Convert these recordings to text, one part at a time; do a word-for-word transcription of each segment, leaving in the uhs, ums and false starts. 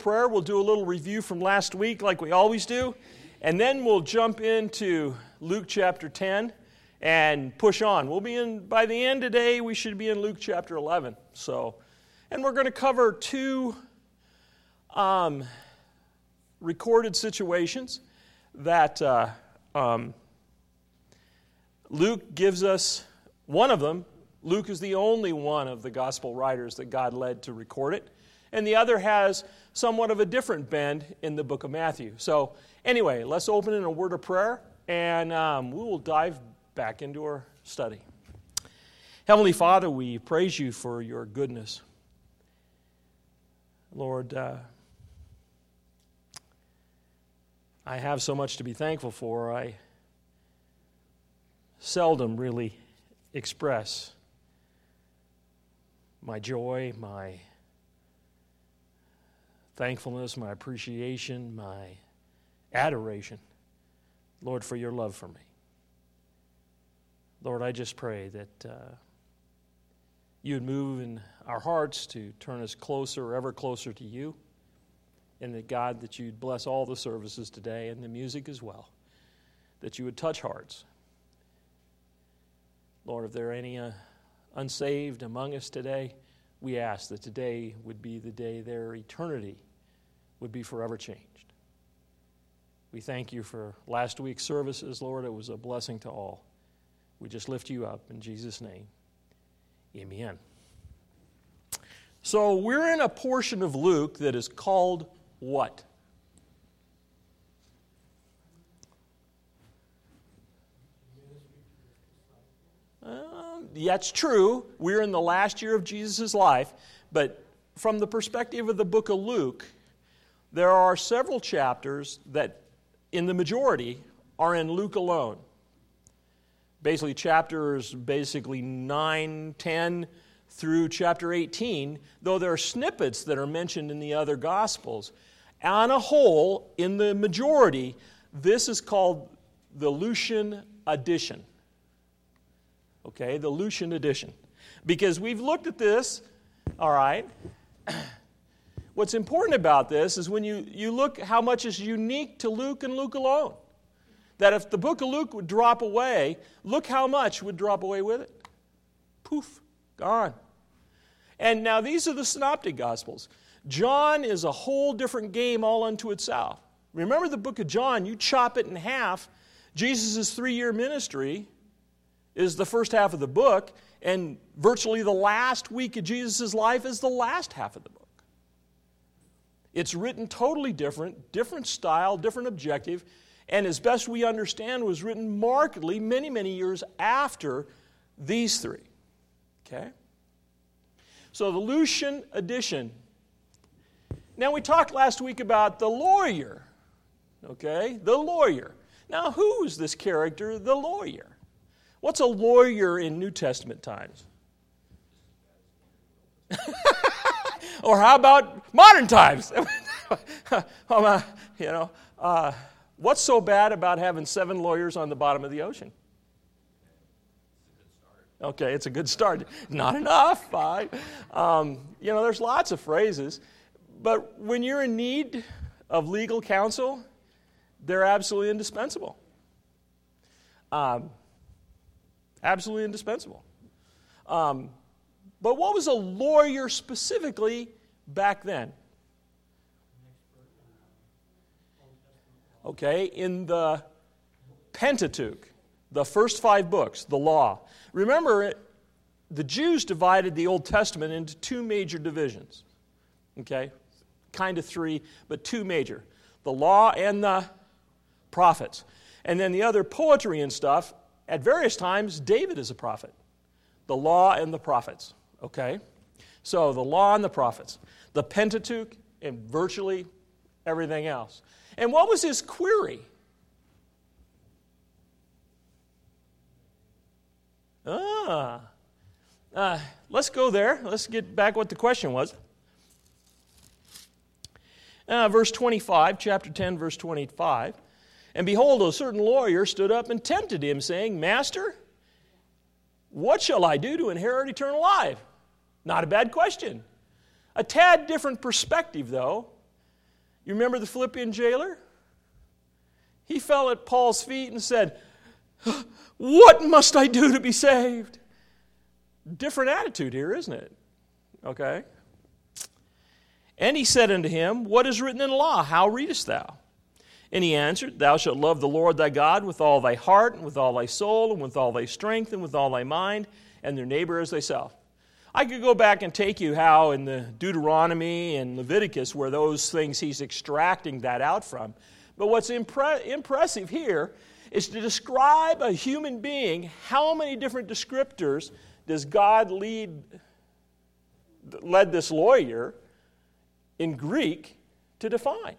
prayer. We'll do a little review from last week like we always do. And then we'll jump into Luke chapter ten and push on. We'll be in, by the end today, we should be in Luke chapter eleven. So, and we're going to cover two um, recorded situations that uh, um, Luke gives us. One of them, Luke is the only one of the gospel writers that God led to record it. And the other has somewhat of a different bend in the book of Matthew. So anyway, let's open in a word of prayer, and um, we will dive back into our study. Heavenly Father, we praise you for your goodness. Lord, uh, I have so much to be thankful for. I seldom really express my joy, my thankfulness, my appreciation, my adoration, Lord, for your love for me. Lord, I just pray that uh, you would move in our hearts to turn us closer, ever closer to you, and that, God, that you'd bless all the services today and the music as well, that you would touch hearts. Lord, if there are any uh, unsaved among us today, we ask that today would be the day their eternity would be forever changed. We thank you for last week's services, Lord. It was a blessing to all. We just lift you up in Jesus' name. Amen. So we're in a portion of Luke that is called what? Uh, that's true. We're in the last year of Jesus' life, but from the perspective of the book of Luke, there are several chapters that, in the majority, are in Luke alone. Basically, chapters basically nine, ten through chapter eighteen, though there are snippets that are mentioned in the other Gospels. On a whole, in the majority, this is called the Lucian edition. Okay, the Lucian edition. Because we've looked at this, all right. What's important about this is when you, you look how much is unique to Luke and Luke alone. That if the book of Luke would drop away, look how much would drop away with it. Poof, gone. And now these are the synoptic Gospels. John is a whole different game all unto itself. Remember the book of John, you chop it in half. Jesus' three-year ministry is the first half of the book, and virtually the last week of Jesus' life is the last half of the book. It's written totally different, different style, different objective, and as best we understand was written markedly many, many years after these three. Okay? So the Lucian edition. Now we talked last week about the lawyer. Okay? The lawyer. Now who's this character, the lawyer? What's a lawyer in New Testament times? Or how about modern times? you know, uh, what's so bad about having seven lawyers on the bottom of the ocean? Okay, it's a good start. Not enough. Fine. Um, you know, there's lots of phrases, but when you're in need of legal counsel, they're absolutely indispensable. Um, absolutely indispensable. Um, but what was a lawyer specifically back then? Okay, in the Pentateuch, the first five books, the law. Remember, the Jews divided the Old Testament into two major divisions. Okay, kind of three, but two major. The law and the prophets. And then the other poetry and stuff, at various times, David is a prophet. The law and the prophets. Okay? So the law and the prophets. The Pentateuch and virtually everything else. And what was his query? Ah. Uh, let's go there. Let's get back what the question was. Uh, verse twenty-five, chapter ten, verse twenty-five. And behold, a certain lawyer stood up and tempted him, saying, Master, what shall I do to inherit eternal life? Not a bad question. A tad different perspective, though. You remember the Philippian jailer? He fell at Paul's feet and said, "What must I do to be saved?" Different attitude here, isn't it? Okay. And he said unto him, "What is written in the law? How readest thou?" And he answered, "Thou shalt love the Lord thy God with all thy heart, and with all thy soul, and with all thy strength, and with all thy mind, and their neighbor as thyself." I could go back and take you how in the Deuteronomy and Leviticus, where those things he's extracting that out from. But what's impre- impressive here is to describe a human being. How many different descriptors does God lead, led this lawyer in Greek to define?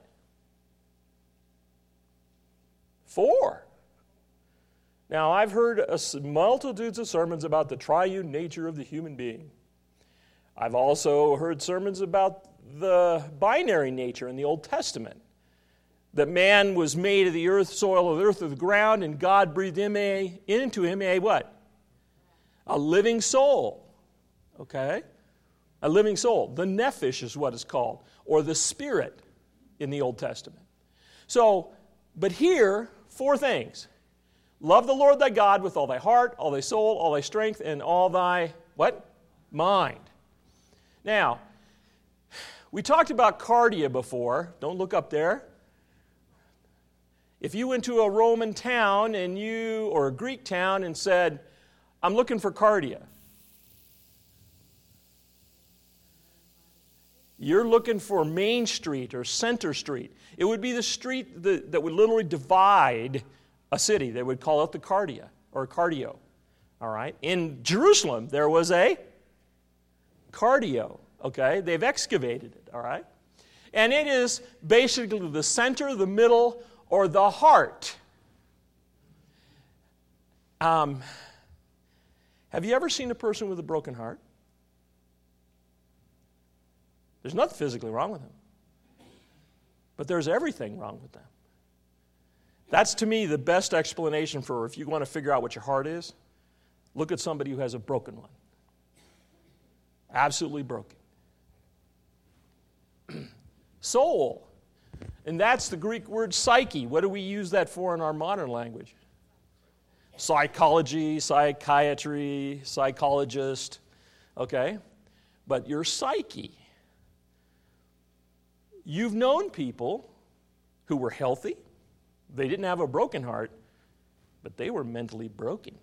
Four. Now, I've heard a multitudes of sermons about the triune nature of the human being. I've also heard sermons about the binary nature in the Old Testament. That man was made of the earth, soil of the earth, of the ground, and God breathed him a, into him a what? A living soul. Okay? A living soul. The nephesh is what it's called, or the spirit in the Old Testament. So, but here, four things. Love the Lord thy God with all thy heart, all thy soul, all thy strength, and all thy, what? Mind. Now, we talked about cardia before. Don't look up there. If you went to a Roman town and you, or a Greek town and said, "I'm looking for cardia," you're looking for Main Street or Center Street. It would be the street that, that would literally divide a city. They would call it the cardia or cardio. All right. In Jerusalem, there was a cardio. Okay. They've excavated it. All right. And it is basically the center, the middle, or the heart. Um, have you ever seen a person with a broken heart? There's nothing physically wrong with them. But there's everything wrong with them. That's, to me, the best explanation for if you want to figure out what your heart is, look at somebody who has a broken one. Absolutely broken. Soul. And that's the Greek word psyche. What do we use that for in our modern language? Psychology, psychiatry, psychologist. Okay? But your psyche. You've known people who were healthy. They didn't have a broken heart, but they were mentally broken.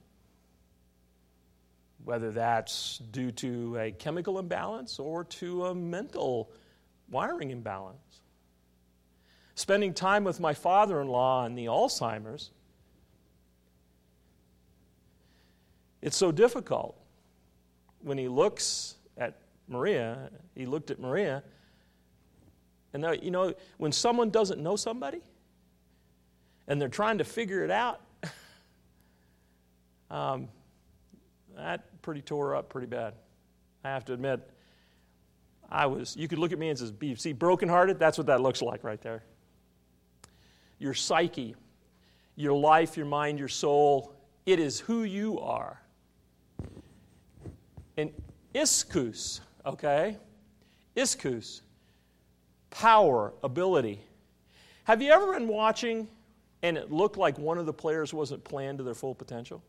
Whether that's due to a chemical imbalance or to a mental wiring imbalance. Spending time with my father-in-law and the Alzheimer's, it's so difficult. When he looks at Maria, he looked at Maria, and now, you know, when someone doesn't know somebody, and they're trying to figure it out, um, that pretty tore up pretty bad. I have to admit, I was, you could look at me and say, see, brokenhearted? That's what that looks like right there. Your psyche, your life, your mind, your soul, it is who you are. And ischus, okay? Ischus, power, ability. Have you ever been watching and it looked like one of the players wasn't playing to their full potential?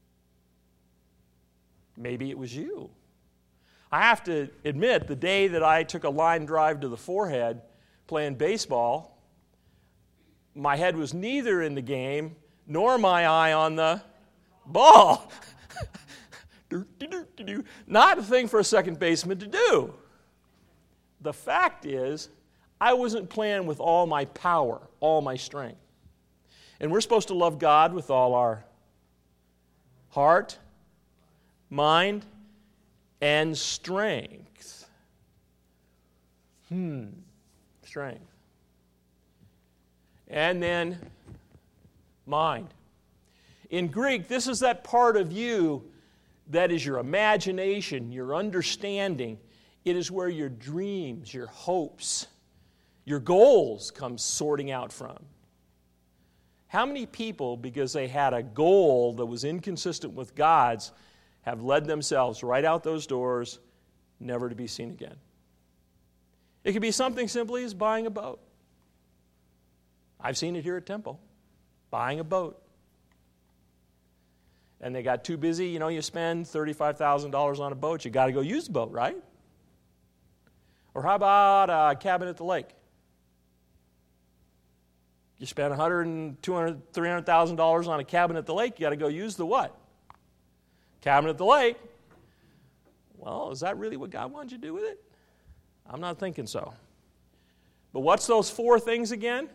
Maybe it was you. I have to admit, the day that I took a line drive to the forehead playing baseball, my head was neither in the game nor my eye on the ball. Not a thing for a second baseman to do. The fact is, I wasn't playing with all my power, all my strength. And we're supposed to love God with all our heart, mind, and strength. Hmm, strength. And then mind. In Greek, this is that part of you that is your imagination, your understanding. It is where your dreams, your hopes, your goals come sorting out from. How many people, because they had a goal that was inconsistent with God's, have led themselves right out those doors, never to be seen again? It could be something simply as buying a boat. I've seen it here at Temple, buying a boat. And they got too busy. You know, you spend thirty-five thousand dollars on a boat, you got to go use the boat, right? Or how about a cabin at the lake? You spend one hundred thousand dollars, two hundred thousand dollars, three hundred thousand dollars on a cabin at the lake, you got to go use the what? Cabin at the lake. Well, is that really what God wanted you to do with it? I'm not thinking so. But what's those four things again?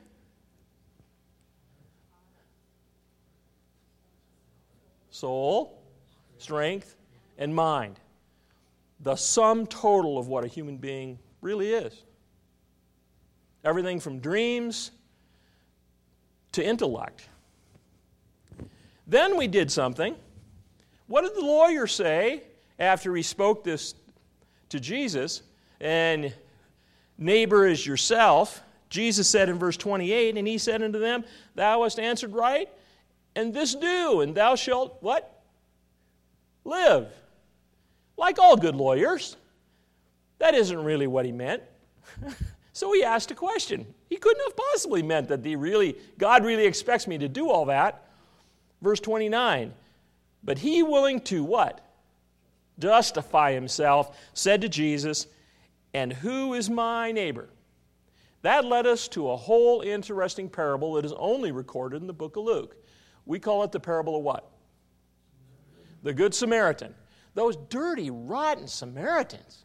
Soul, strength, and mind. The sum total of what a human being really is. Everything from dreams to intellect. Then we did something. What did the lawyer say after he spoke this to Jesus? And neighbor is yourself. Jesus said in verse twenty-eight, and he said unto them, thou hast answered right, and this do, and thou shalt, what? Live. Like all good lawyers. That isn't really what he meant. So he asked a question. He couldn't have possibly meant that he really, God really expects me to do all that. Verse twenty-nine, but he willing to what? Justify himself, said to Jesus, and who is my neighbor? That led us to a whole interesting parable that is only recorded in the book of Luke. We call it the parable of what? The Good Samaritan. Those dirty, rotten Samaritans.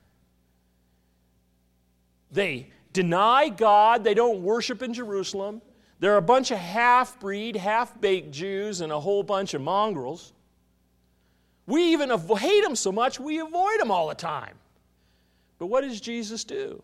They deny God. They don't worship in Jerusalem. They're a bunch of half-breed, half-baked Jews and a whole bunch of mongrels. We even avo- hate them so much, we avoid them all the time. But what does Jesus do?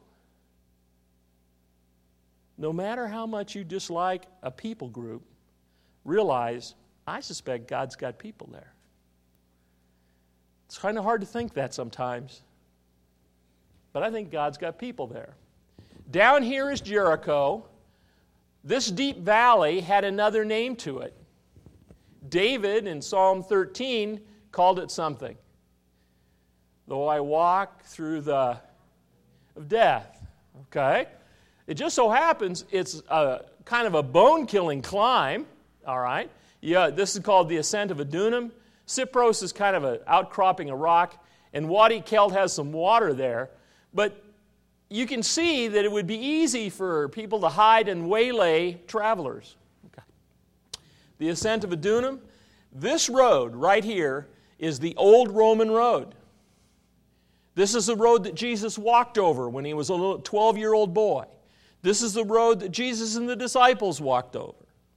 No matter how much you dislike a people group, realize, I suspect God's got people there. It's kind of hard to think that sometimes. But I think God's got people there. Down here is Jericho. This deep valley had another name to it. David in Psalm thirteen called it something. Though I walk through the of death. Okay? It just so happens it's a kind of a bone-killing climb. All right? Yeah, this is called the Ascent of Adullam. Cypros is kind of an outcropping of rock, and Wadi Kelt has some water there. But you can see that it would be easy for people to hide and waylay travelers. Okay. The Ascent of Adullam. This road right here is the old Roman road. This is the road that Jesus walked over when he was a twelve-year-old boy. This is the road that Jesus and the disciples walked over.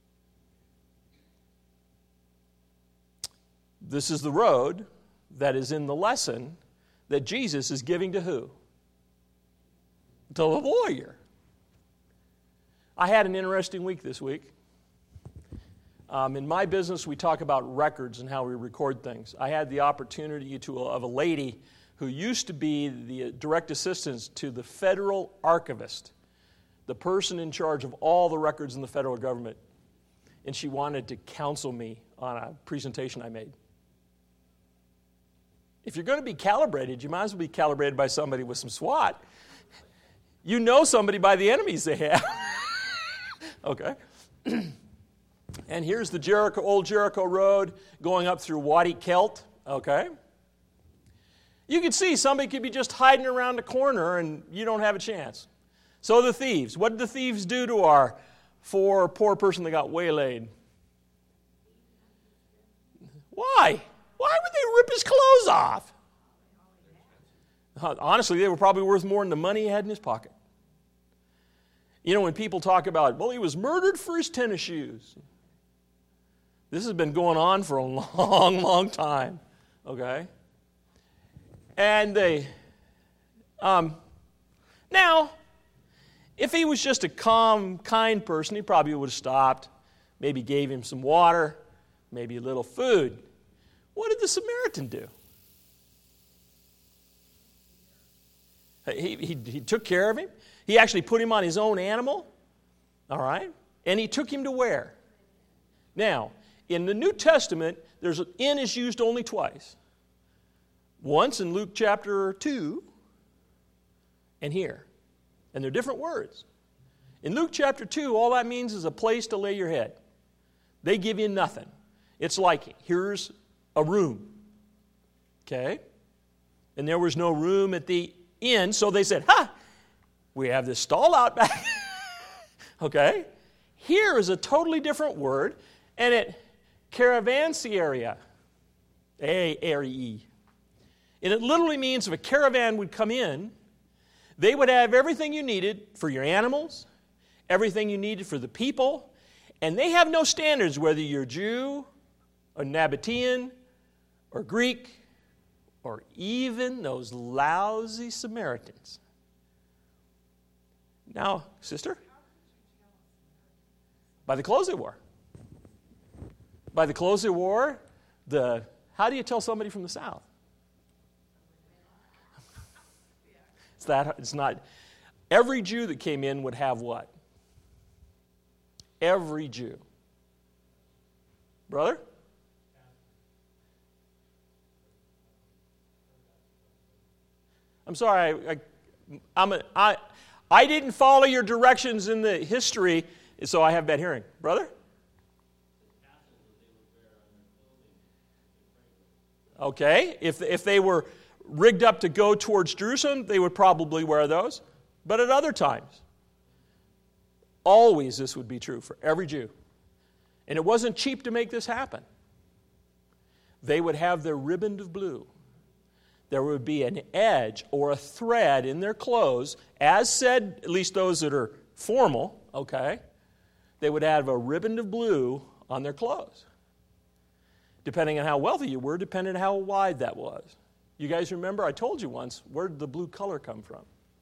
This is the road that is in the lesson that Jesus is giving to who? To the lawyer. I had an interesting week this week. Um, in my business, we talk about records and how we record things. I had the opportunity to of a lady who used to be the direct assistant to the federal archivist, the person in charge of all the records in the federal government. And she wanted to counsel me on a presentation I made. If you're going to be calibrated, you might as well be calibrated by somebody with some SWAT. You know somebody by the enemies they have. Okay. And here's the Jericho, old Jericho Road going up through Wadi Kelt. Okay. You can see somebody could be just hiding around the corner and you don't have a chance. So the thieves. What did the thieves do to our poor, poor person that got waylaid? Why? Why would they rip his clothes off? Honestly, they were probably worth more than the money he had in his pocket. You know, when people talk about, well, he was murdered for his tennis shoes. This has been going on for a long, long time. Okay? And they, um, now, if he was just a calm, kind person, he probably would have stopped, maybe gave him some water, maybe a little food. What did the Samaritan do? He, he, he took care of him. He actually put him on his own animal. All right? And he took him to where? Now, in the New Testament, there's an inn is used only twice. Once in Luke chapter two, and here. And they're different words. In Luke chapter two, all that means is a place to lay your head. They give you nothing. It's like, here's a room. Okay? And there was no room at the inn, so they said, ha! We have this stall out back. Okay? Here is a totally different word, and it caravansieria, A R E. And it literally means if a caravan would come in, they would have everything you needed for your animals, everything you needed for the people, and they have no standards whether you're Jew or Nabatean or Greek or even those lousy Samaritans. Now, sister, by the clothes they wore. By the clothes they wore, the how do you tell somebody from the South? It's that it's not. Every Jew that came in would have what? Every Jew. Brother? I'm sorry, I, I, I'm a, I, I didn't follow your directions in the history, so I have bad hearing. Brother? Okay, if, if they were rigged up to go towards Jerusalem, they would probably wear those. But at other times, always this would be true for every Jew. And it wasn't cheap to make this happen. They would have their riband of blue. There would be an edge or a thread in their clothes, as said, at least those that are formal, okay? They would have a riband of blue on their clothes. Depending on how wealthy you were, depending on how wide that was. You guys remember, I told you once, where did the blue color come from?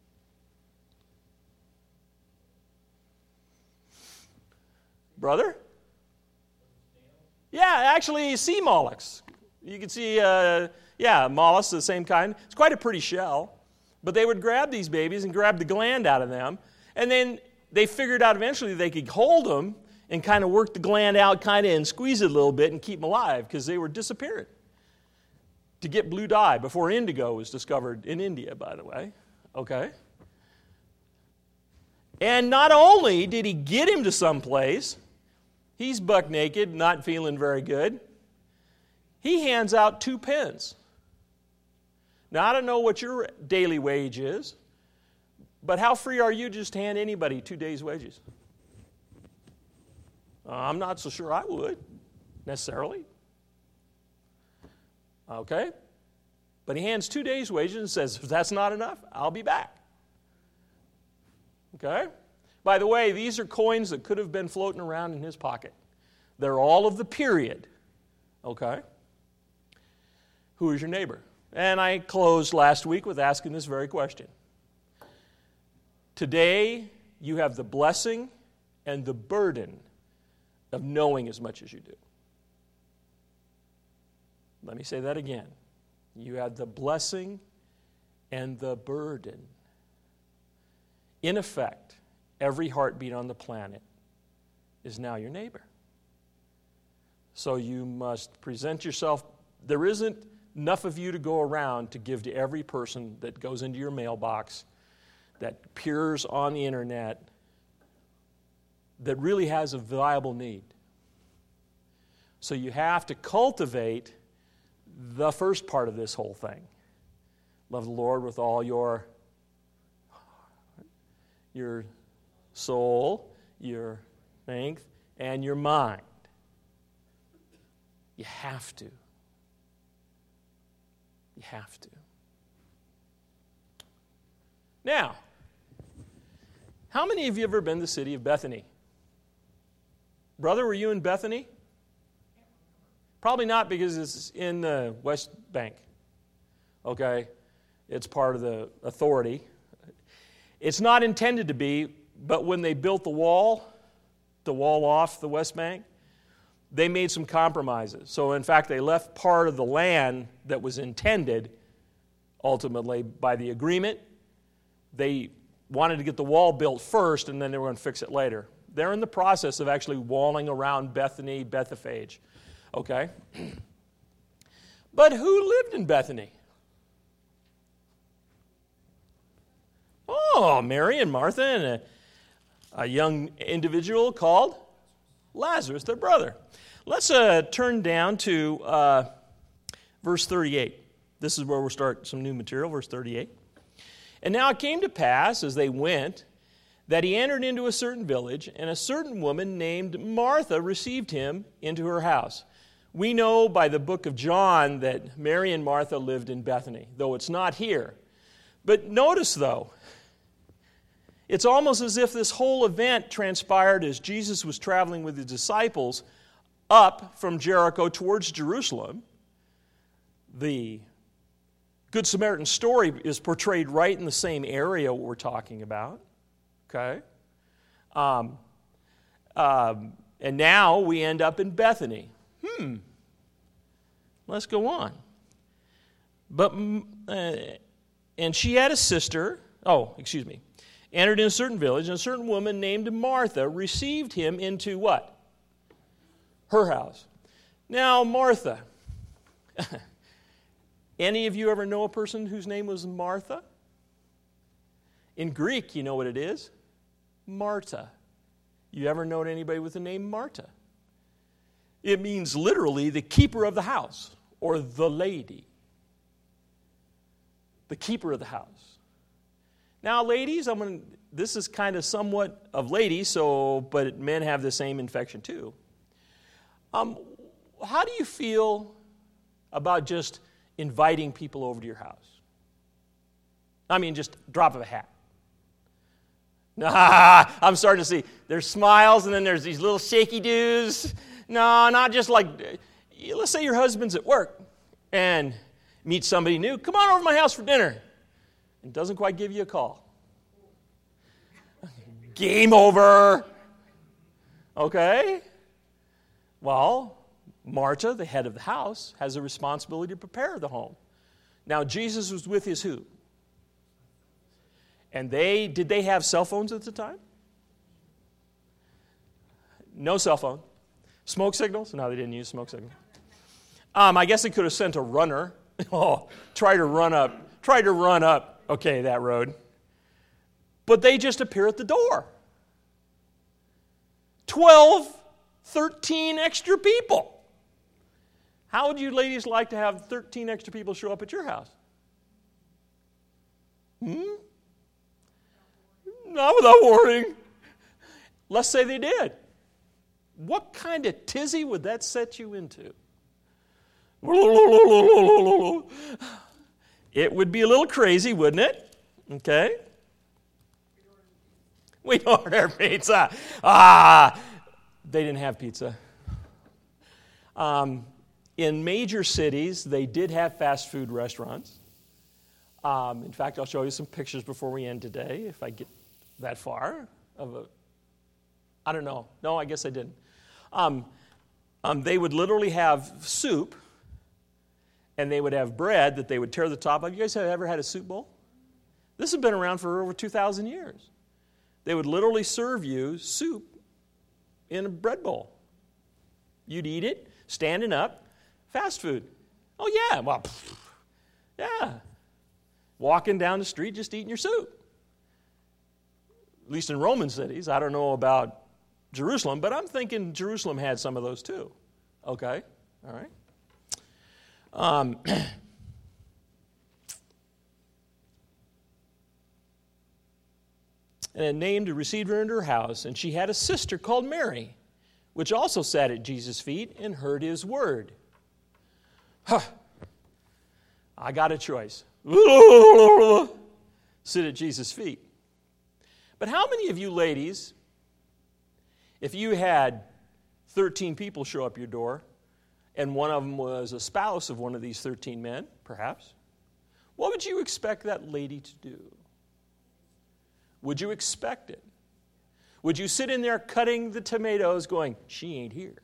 Brother? Yeah, actually, sea mollusks. You can see, uh, yeah, mollusks, the same kind. It's quite a pretty shell. But they would grab these babies and grab the gland out of them. And then they figured out eventually they could hold them and kind of work the gland out kind of and squeeze it a little bit and keep them alive because they were disappearing. To get blue dye before indigo was discovered in India, by the way. Okay? And not only did he get him to some place, he's buck naked, not feeling very good. He hands out two pence. Now, I don't know what your daily wage is, but how free are you to just hand anybody two days' wages? Uh, I'm not so sure I would, necessarily. Okay? But he hands two days' wages and says, if that's not enough, I'll be back. Okay? By the way, these are coins that could have been floating around in his pocket. They're all of the period. Okay? Who is your neighbor? And I closed last week with asking this very question. Today, you have the blessing and the burden of knowing as much as you do. Let me say that again. You have the blessing and the burden. In effect, every heartbeat on the planet is now your neighbor. So you must present yourself. There isn't enough of you to go around to give to every person that goes into your mailbox, that appears on the internet, that really has a viable need. So you have to cultivate the first part of this whole thing. Love the Lord with all your, your soul, your strength, and your mind. You have to. You have to. Now, how many of you have ever been to the city of Bethany? Brother, were you in Bethany? Probably not, because it's in the West Bank. Okay? It's part of the authority. It's not intended to be, but when they built the wall, the wall off the West Bank, they made some compromises. So, in fact, they left part of the land that was intended, ultimately, by the agreement. They wanted to get the wall built first, and then they were going to fix it later. They're in the process of actually walling around Bethany, Bethphage. Okay? But who lived in Bethany? Oh, Mary and Martha. And, uh, a young individual called Lazarus, their brother. Let's uh, turn down to uh, verse thirty-eight. This is where we'll start some new material, verse thirty-eight. And now it came to pass, as they went, that he entered into a certain village, and a certain woman named Martha received him into her house. We know by the book of John that Mary and Martha lived in Bethany, though it's not here. But notice, though, it's almost as if this whole event transpired as Jesus was traveling with his disciples up from Jericho towards Jerusalem. The Good Samaritan story is portrayed right in the same area we're talking about. Okay? Um, um, and now we end up in Bethany. Hmm. Let's go on. But, uh, and she had a sister, oh, excuse me, entered in a certain village, and a certain woman named Martha received him into what? Her house. Now, Martha. Any of you ever know a person whose name was Martha? In Greek, you know what it is? Marta. You ever know anybody with the name Marta? It means literally the keeper of the house, or the lady. The keeper of the house. Now, ladies, I'm going to, this is kind of somewhat of ladies, so but men have the same infection too. Um, how do you feel about just inviting people over to your house? I mean, just drop of a hat. Nah, I'm starting to see. There's smiles, and then there's these little shaky doos. No, not just like, let's say your husband's at work and meets somebody new. Come on over to my house for dinner. And doesn't quite give you a call. Game over. Okay? Well, Marta, the head of the house, has a responsibility to prepare the home. Now, Jesus was with his who? And they, did they have cell phones at the time? No cell phone. Smoke signals? No, they didn't use smoke signals. Um, I guess they could have sent a runner. Oh, try to run up. Try to run up, okay, that road. But they just appear at the door. Twelve, thirteen extra people. How would you ladies like to have thirteen extra people show up at your house? Hmm? Not without warning. Let's say they did. What kind of tizzy would that set you into? It would be a little crazy, wouldn't it? Okay. We order pizza. Ah, they didn't have pizza. Um, in major cities, they did have fast food restaurants. Um, in fact, I'll show you some pictures before we end today, if I get that far. Of a, I don't know. No, I guess I didn't. Um, um, they would literally have soup, and they would have bread that they would tear the top of. You guys have ever had a soup bowl? This has been around for over two thousand years. They would literally serve you soup in a bread bowl. You'd eat it, standing up, fast food. Oh, yeah, well, pff, yeah. Walking down the street, just eating your soup. At least in Roman cities. I don't know about Jerusalem, but I'm thinking Jerusalem had some of those too. Okay, all right. Um, and a name to receive her into her house, and she had a sister called Mary, which also sat at Jesus' feet and heard his word. Huh. I got a choice. Sit at Jesus' feet. But how many of you ladies, if you had thirteen people show up your door, and one of them was a spouse of one of these thirteen men, perhaps, what would you expect that lady to do? Would you expect it? Would you sit in there cutting the tomatoes going, she ain't here?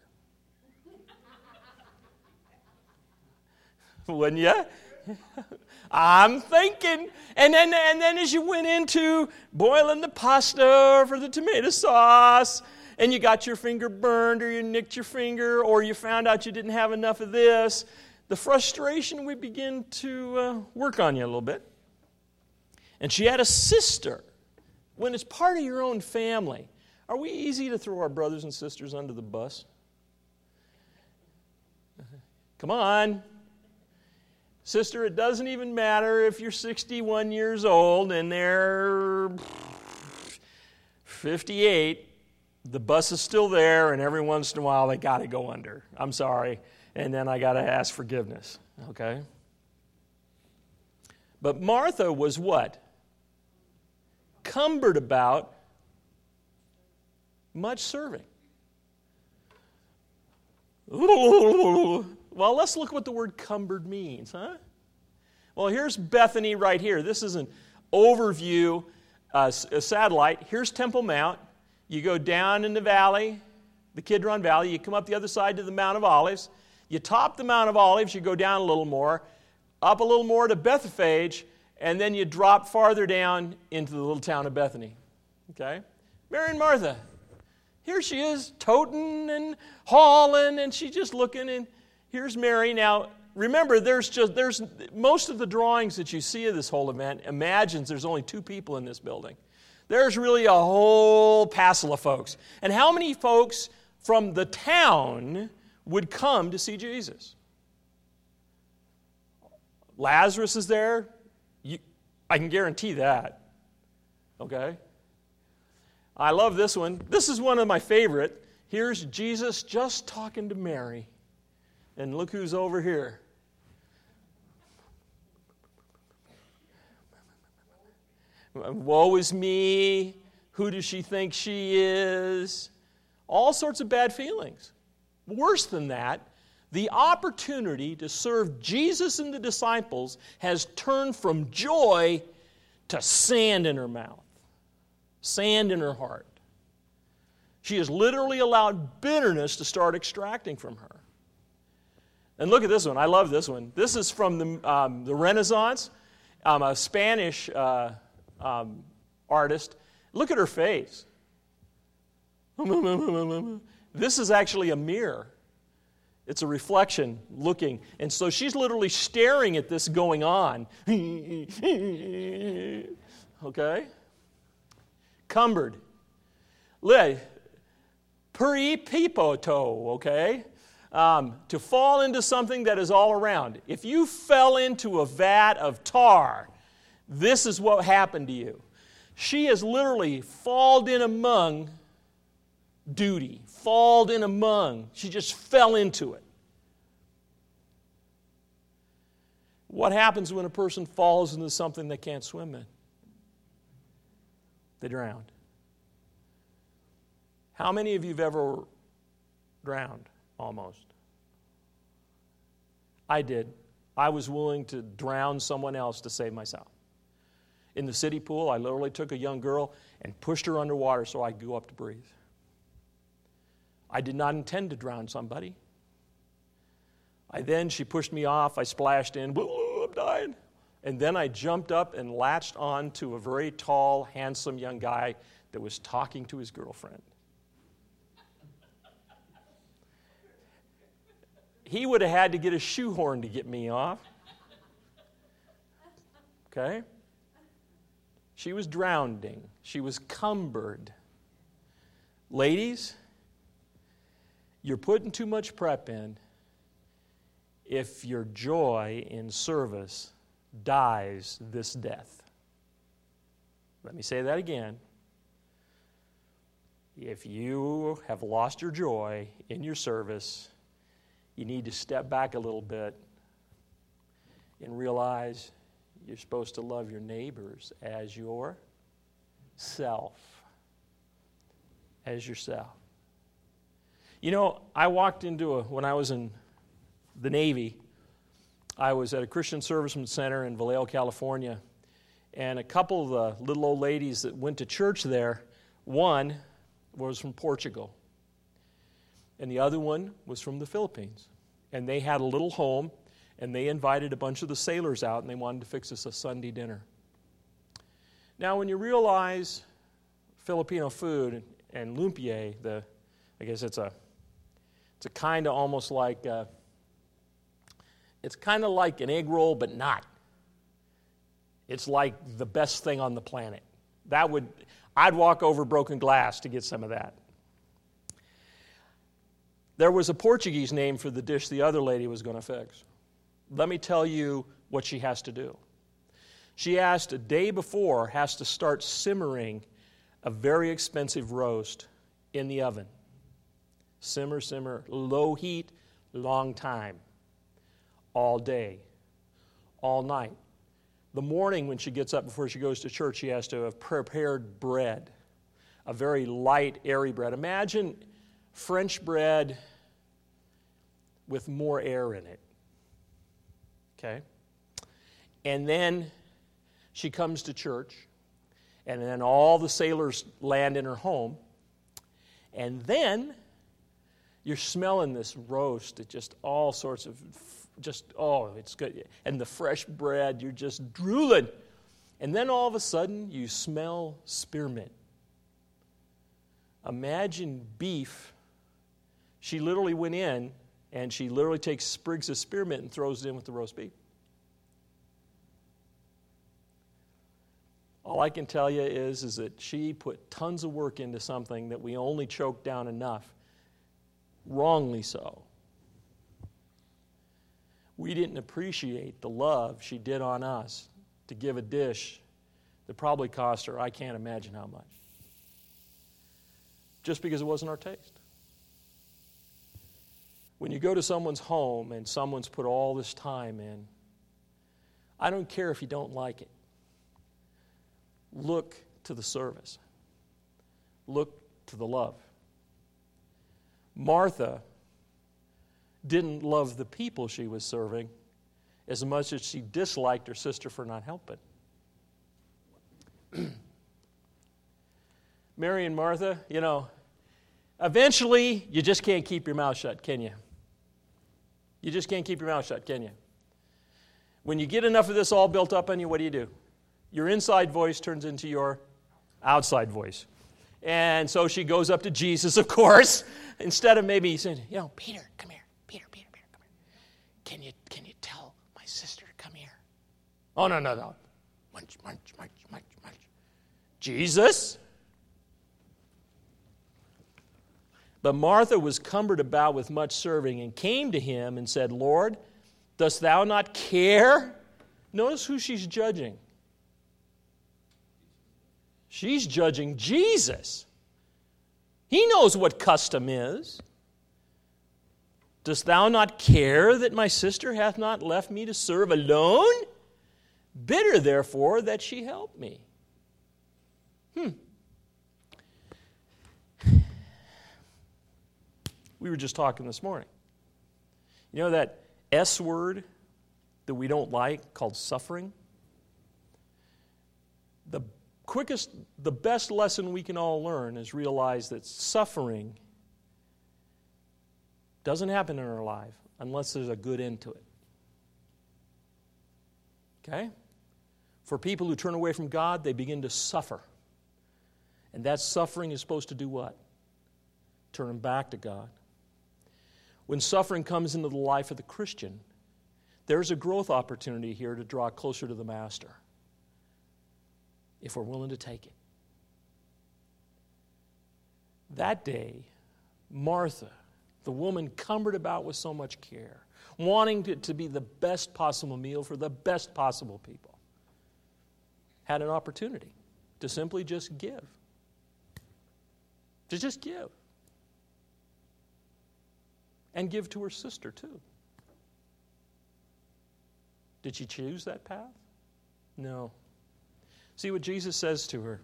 Wouldn't you? I'm thinking. And then, and then as you went into boiling the pasta for the tomato sauce, and you got your finger burned, or you nicked your finger, or you found out you didn't have enough of this, the frustration would begin to uh, work on you a little bit. And she had a sister. When it's part of your own family, Are we easy to throw our brothers and sisters under the bus? Come on. Sister, it doesn't even matter if you're sixty-one years old and they're fifty-eight. The bus is still there, and every once in a while they got to go under. I'm sorry. And then I got to ask forgiveness. Okay? But Martha was what? Cumbered about much serving. Well, let's look what the word cumbered means, huh? Well, here's Bethany right here. This is an overview, uh, a satellite. Here's Temple Mount. You go down in the valley, the Kidron Valley. You come up the other side to the Mount of Olives. You top the Mount of Olives. You go down a little more, up a little more to Bethphage, and then you drop farther down into the little town of Bethany. Okay? Mary and Martha. Here she is, toting and hauling, and she's just looking, and here's Mary. Now, remember, there's just there's most of the drawings that you see of this whole event imagines there's only two people in this building. There's really a whole passel of folks. And how many folks from the town would come to see Jesus? Lazarus is there. You, I can guarantee that. Okay? I love this one. This is one of my favorite. Here's Jesus just talking to Mary. And look who's over here. Woe is me. Who does she think she is? All sorts of bad feelings. Worse than that, the opportunity to serve Jesus and the disciples has turned from joy to sand in her mouth, sand in her heart. She has literally allowed bitterness to start extracting from her. And look at this one. I love this one. This is from the, um, the Renaissance, um, a Spanish uh, um, artist. Look at her face. This is actually a mirror. It's a reflection looking. And so she's literally staring at this going on. Okay? Cumbered. Peripipoto, okay? Um, to fall into something that is all around. If you fell into a vat of tar, this is what happened to you. She has literally fallen in among duty, fallen in among. She just fell into it. What happens when a person falls into something they can't swim in? They drown. How many of you have ever drowned? Almost. I did. I was willing to drown someone else to save myself. In the city pool, I literally took a young girl and pushed her underwater so I could go up to breathe. I did not intend to drown somebody. I then, she pushed me off, I splashed in, I'm dying. And then I jumped up and latched on to a very tall, handsome young guy that was talking to his girlfriend. He would have had to get a shoehorn to get me off. Okay? She was drowning. She was cumbered. Ladies, you're putting too much prep in if your joy in service dies this death. Let me say that again. If you have lost your joy in your service, you need to step back a little bit and realize you're supposed to love your neighbors as yourself. As yourself. You know, I walked into a, when I was in the Navy, I was at a Christian Serviceman Center in Vallejo, California, and a couple of the little old ladies that went to church there, one was from Portugal, and the other one was from the Philippines. And they had a little home, and they invited a bunch of the sailors out, and they wanted to fix us a Sunday dinner. Now, when you realize Filipino food and lumpia, the I guess it's a it's a kind of almost like uh, it's kind of like an egg roll, but not. It's like the best thing on the planet. That would I'd walk over broken glass to get some of that. There was a Portuguese name for the dish the other lady was going to fix. Let me tell you what she has to do. She has to, a day before, has to start simmering a very expensive roast in the oven. Simmer, simmer, low heat, long time, all day, all night. The morning when she gets up before she goes to church, she has to have prepared bread, a very light, airy bread. Imagine French bread with more air in it. Okay? And then she comes to church, and then all the sailors land in her home, and then you're smelling this roast, it just all sorts of, just, oh, it's good. And the fresh bread, you're just drooling. And then all of a sudden, you smell spearmint. Imagine beef. She literally went in, and she literally takes sprigs of spearmint and throws it in with the roast beef. All I can tell you is, is that she put tons of work into something that we only choked down enough, wrongly so. We didn't appreciate the love she did on us to give a dish that probably cost her, I can't imagine how much, just because it wasn't our taste. When you go to someone's home and someone's put all this time in, I don't care if you don't like it. Look to the service. Look to the love. Martha didn't love the people she was serving as much as she disliked her sister for not helping. Mary and Martha, you know, eventually you just can't keep your mouth shut, can you? You just can't keep your mouth shut, can you? When you get enough of this all built up on you, what do you do? Your inside voice turns into your outside voice. And so she goes up to Jesus, of course, instead of maybe saying, you know, Peter, come here. Peter, Peter, Peter, come here. Can you, can you tell my sister to come here? Oh, no, no, no. Munch, munch, munch, munch, munch. Jesus? But Martha was cumbered about with much serving and came to him and said, Lord, dost thou not care? Notice who she's judging. She's judging Jesus. He knows what custom is. Dost thou not care that my sister hath not left me to serve alone? Bid her, therefore, that she help me. Hmm. We were just talking this morning. You know that S word that we don't like called suffering? The quickest, the best lesson we can all learn is realize that suffering doesn't happen in our life unless there's a good end to it. Okay? For people who turn away from God, they begin to suffer. And that suffering is supposed to do what? Turn them back to God. When suffering comes into the life of the Christian, there's a growth opportunity here to draw closer to the Master, if we're willing to take it. That day, Martha, the woman cumbered about with so much care, wanting it to be the best possible meal for the best possible people, had an opportunity to simply just give. To just give. And give to her sister too. Did she choose that path? No. See what Jesus says to her.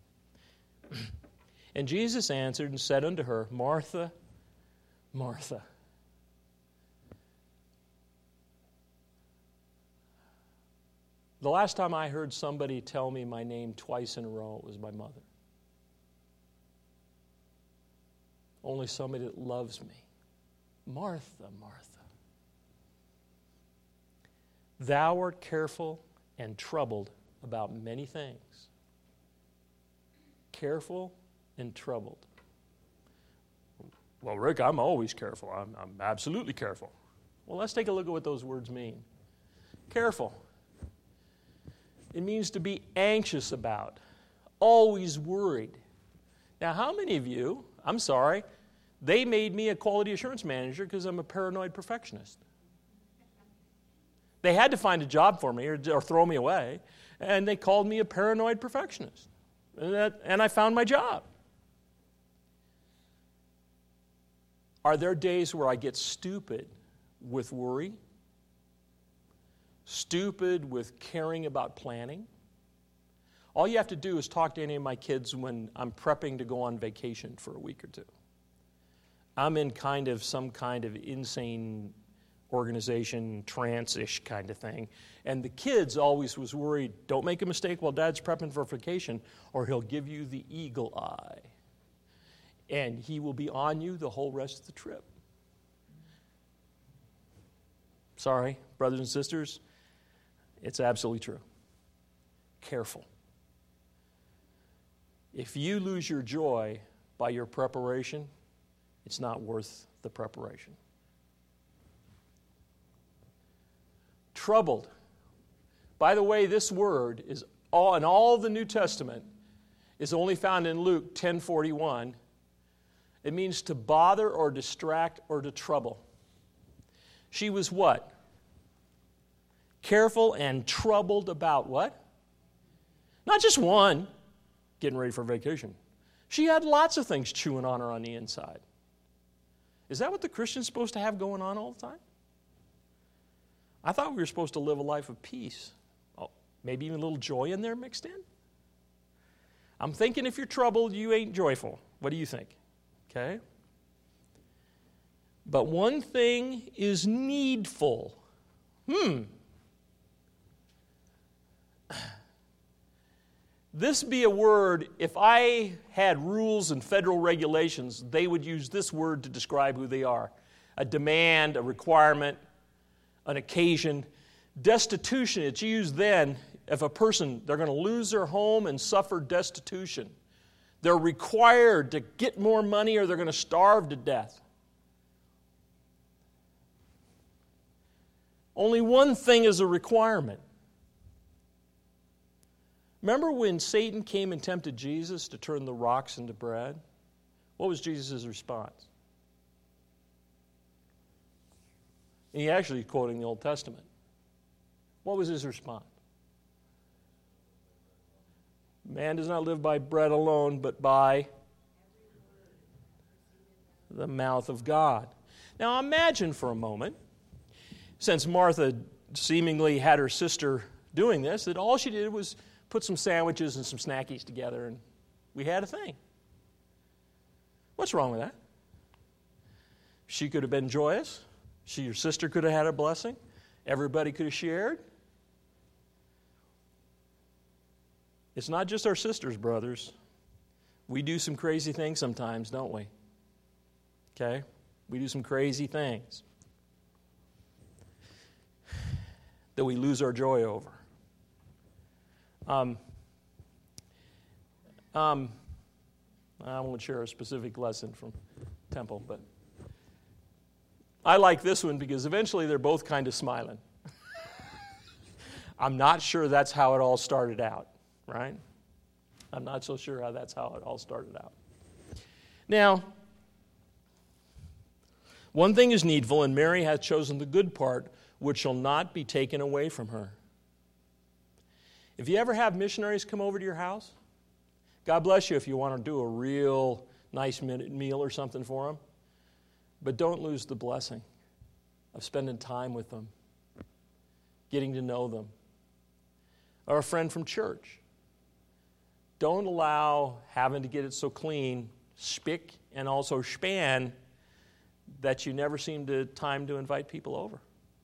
And Jesus answered and said unto her, Martha, Martha. The last time I heard somebody tell me my name twice in a row, it was my mother. Only somebody that loves me. Martha, Martha. Thou art careful and troubled about many things. Careful and troubled. Well, Rick, I'm always careful. I'm, I'm absolutely careful. Well, let's take a look at what those words mean. Careful. It means to be anxious about, always worried. Now, how many of you, I'm sorry, they made me a quality assurance manager because I'm a paranoid perfectionist. They had to find a job for me or, or throw me away, and they called me a paranoid perfectionist. And, that, and I found my job. Are there days where I get stupid with worry? Stupid with caring about planning? All you have to do is talk to any of my kids when I'm prepping to go on vacation for a week or two. I'm in kind of some kind of insane organization, trance-ish kind of thing. And the kids always was worried, don't make a mistake while Dad's prepping for vacation, or he'll give you the eagle eye. And he will be on you the whole rest of the trip. Sorry, brothers and sisters, it's absolutely true. Careful. If you lose your joy by your preparation, it's not worth the preparation. Troubled. By the way, this word is all in all the New Testament is only found in Luke ten forty-one. It means to bother or distract or to trouble. She was what? Careful and troubled about what? Not just one, getting ready for vacation. She had lots of things chewing on her on the inside. Is that what the Christian's supposed to have going on all the time? I thought we were supposed to live a life of peace. Oh, maybe even a little joy in there mixed in? I'm thinking if you're troubled, you ain't joyful. What do you think? Okay? But one thing is needful. Hmm. This be a word, if I had rules and federal regulations, they would use this word to describe who they are. A demand, a requirement, an occasion. Destitution, it's used then if a person, they're going to lose their home and suffer destitution. They're required to get more money or they're going to starve to death. Only one thing is a requirement. Remember when Satan came and tempted Jesus to turn the rocks into bread? What was Jesus' response? And he actually is quoting the Old Testament. What was his response? Man does not live by bread alone, but by the mouth of God. Now imagine for a moment, since Martha seemingly had her sister doing this, that all she did was put some sandwiches and some snackies together and we had a thing. What's wrong with that? She could have been joyous. She, your sister could have had a blessing. Everybody could have shared. It's not just our sisters, brothers. We do some crazy things sometimes, don't we? Okay? We do some crazy things that we lose our joy over. Um, um, I won't share a specific lesson from Temple, but I like this one because eventually they're both kind of smiling. I'm not sure that's how it all started out, right? I'm not so sure how that's how it all started out. Now, one thing is needful, and Mary hath chosen the good part, which shall not be taken away from her. If you ever have missionaries come over to your house, God bless you if you want to do a real nice meal or something for them. But don't lose the blessing of spending time with them, getting to know them. Or a friend from church. Don't allow having to get it so clean, spick and also span, that you never seem to time to invite people over.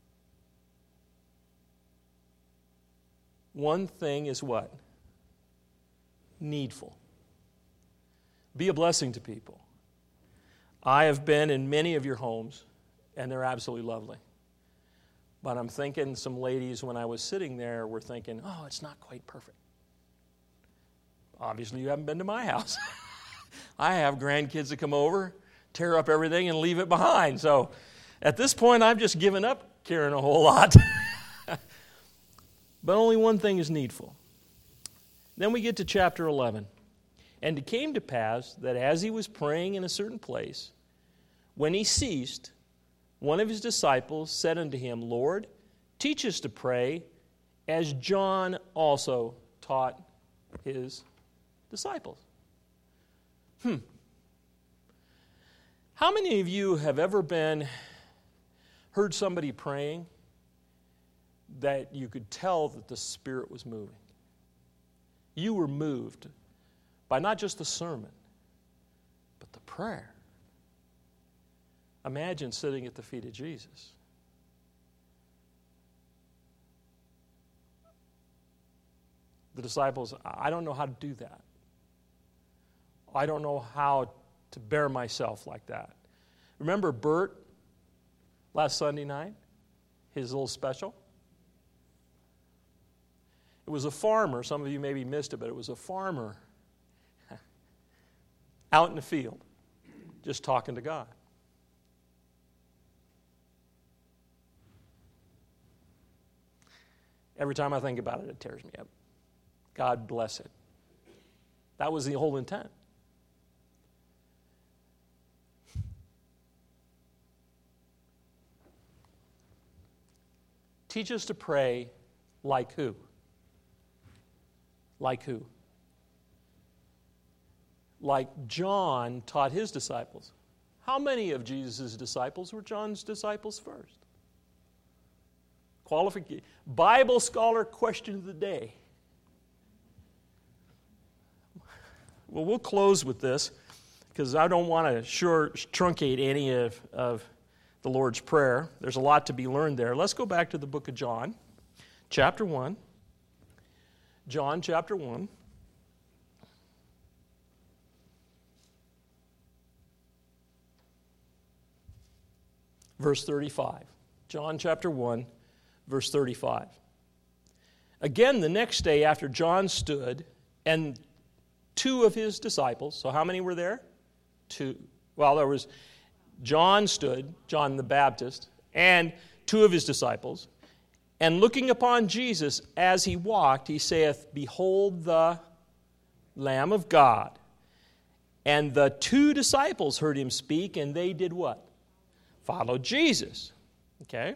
One thing is what? Needful. Be a blessing to people. I have been in many of your homes, and they're absolutely lovely. But I'm thinking some ladies, when I was sitting there, were thinking, oh, it's not quite perfect. Obviously, you haven't been to my house. I have grandkids that come over, tear up everything, and leave it behind. So at this point, I've just given up caring a whole lot. But only one thing is needful. Then we get to chapter eleven. And it came to pass that as he was praying in a certain place, when he ceased, one of his disciples said unto him, Lord, teach us to pray, as John also taught his disciples. Hmm. How many of you have ever been, heard somebody praying that you could tell that the Spirit was moving? You were moved by not just the sermon, but the prayer. Imagine sitting at the feet of Jesus. The disciples, I don't know how to do that. I don't know how to bear myself like that. Remember Bert last Sunday night? His little special? It was a farmer. Some of you maybe missed it, but it was a farmer out in the field, just talking to God. Every time I think about it, it tears me up. God bless it. That was the whole intent. Teach us to pray like who? Like who? Like John taught his disciples. How many of Jesus' disciples were John's disciples first? Qualification. Bible scholar question of the day. Well, we'll close with this because I don't want to sure truncate any of, of the Lord's Prayer. There's a lot to be learned there. Let's go back to the book of John, chapter one. John chapter one. Verse thirty-five. John chapter one, verse thirty-five. Again, the next day after John stood, and two of his disciples, so how many were there? Two. Well, there was John stood, John the Baptist, and two of his disciples. And looking upon Jesus as he walked, he saith, Behold the Lamb of God. And the two disciples heard him speak, and they did what? Followed Jesus. Okay?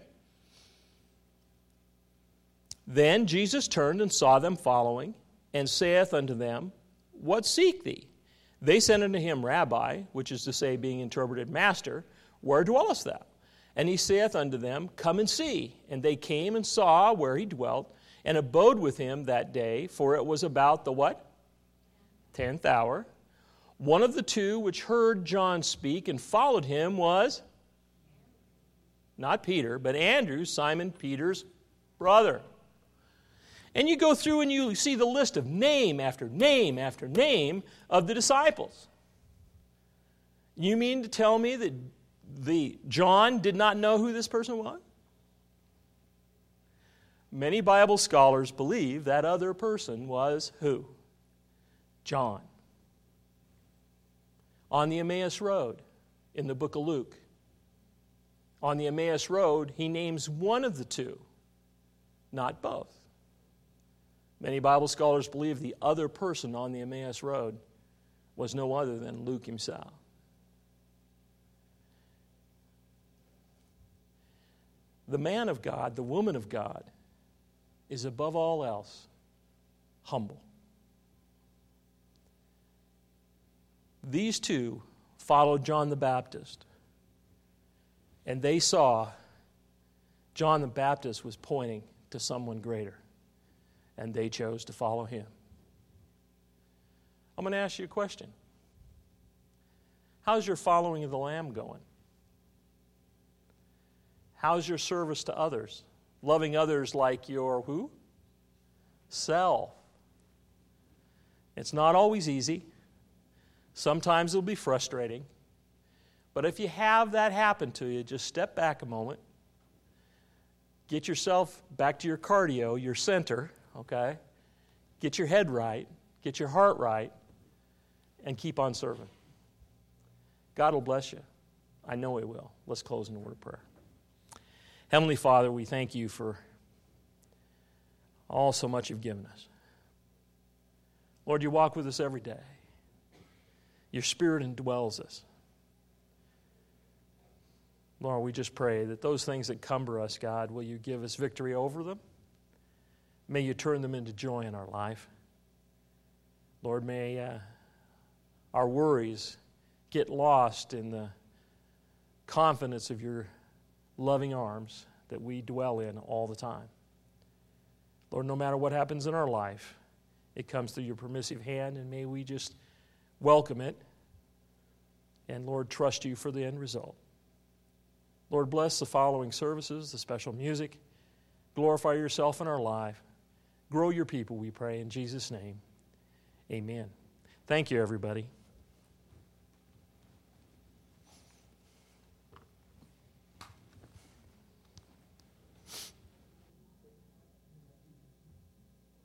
Then Jesus turned and saw them following, and saith unto them, What seek thee? They said unto him, Rabbi, which is to say, being interpreted, Master, where dwellest thou? And he saith unto them, Come and see. And they came and saw where he dwelt, and abode with him that day, for it was about the what? Tenth hour. One of the two which heard John speak and followed him was not Peter, but Andrew, Simon Peter's brother. And you go through and you see the list of name after name after name of the disciples. You mean to tell me that the John did not know who this person was? Many Bible scholars believe that other person was who? John. On the Emmaus Road in the book of Luke. On the Emmaus Road, he names one of the two, not both. Many Bible scholars believe the other person on the Emmaus Road was no other than Luke himself. The man of God, the woman of God, is above all else humble. These two followed John the Baptist, and they saw John the Baptist was pointing to someone greater, and they chose to follow him. I'm going to ask you a question. How's your following of the Lamb going? How's your service to others? Loving others like your who? Self. It's not always easy. Sometimes it'll be frustrating. But if you have that happen to you, just step back a moment. Get yourself back to your cardio, your center, okay? Get your head right. Get your heart right. And keep on serving. God will bless you. I know He will. Let's close in a word of prayer. Heavenly Father, we thank you for all so much you've given us. Lord, you walk with us every day. Your Spirit indwells us. Lord, we just pray that those things that cumber us, God, will you give us victory over them? May you turn them into joy in our life. Lord, may uh, our worries get lost in the confidence of your loving arms that we dwell in all the time. Lord, no matter what happens in our life, it comes through your permissive hand, and may we just welcome it and, Lord, trust you for the end result. Lord, bless the following services, the special music. Glorify yourself in our life. Grow your people, we pray, in Jesus' name. Amen. Thank you, everybody.